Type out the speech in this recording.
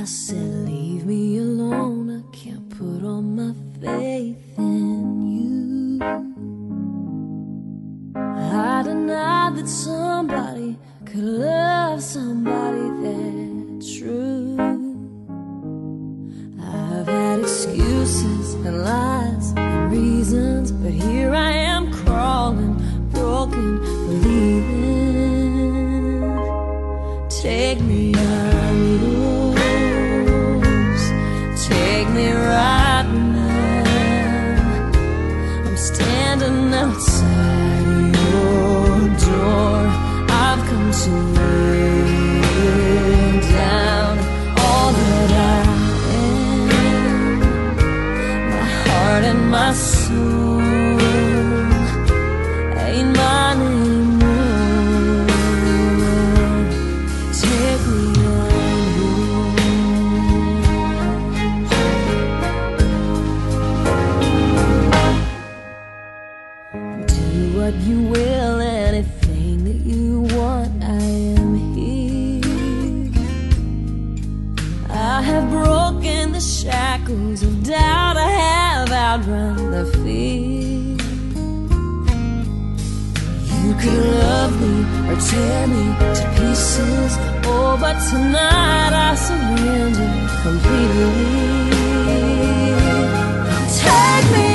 I said, leave me alone, I can't put all my faith in you. I denied that somebody could love somebody that true. I've had excuses and lies and reasons, but here I am crawling, broken, believing. Take me on yours, take me right now. I'm standing outside your door. I've come to lay down all that I am, my heart and my soul ain't mine anymore. Take me on yours. Do what you will, anything that you want, I am here. I have broken the shackles of doubt, I have outrun the fear. You could love me or tear me to pieces, oh, but tonight I surrender completely. Take me